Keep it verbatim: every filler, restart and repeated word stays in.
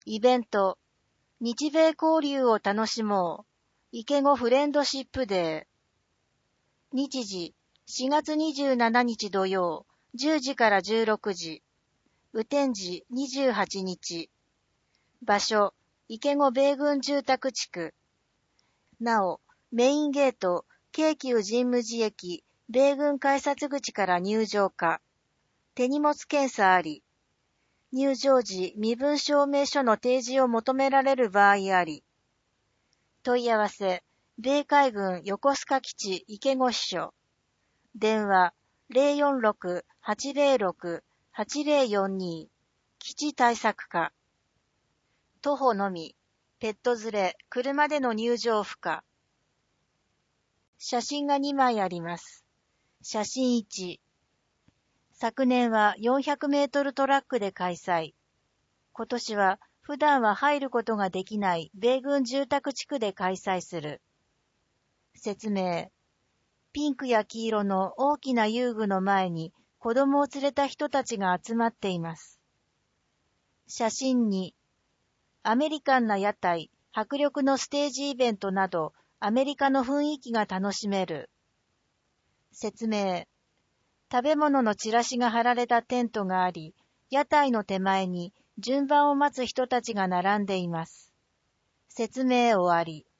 イベント、日米交流を楽しもう。池子フレンドシップデー。日時、しがつにじゅうしちにち土曜、じゅうじからじゅうろくじ。雨天時にじゅうはちにち。場所、池子米軍住宅地区。なお、メインゲート、京急神武寺駅、米軍改札口から入場可。手荷物検査あり。入場時、身分証明書の提示を求められる場合あり。問い合わせ、米海軍横須賀基地池子支所。電話、ゼロよんろく はちゼロろく はちゼロよんに。基地対策課。徒歩のみ、ペット連れ、車での入場不可。写真がにまいあります。写真いち。昨年はよんひゃくメートルトラックで開催。今年は普段は入ることができない米軍住宅地区で開催する。説明。ピンクや黄色の大きな遊具の前に子供を連れた人たちが集まっています。写真に、アメリカンな屋台、迫力のステージイベントなど、アメリカの雰囲気が楽しめる。説明。食べ物のチラシが貼られたテントがあり、屋台の手前に順番を待つ人たちが並んでいます。説明終わり。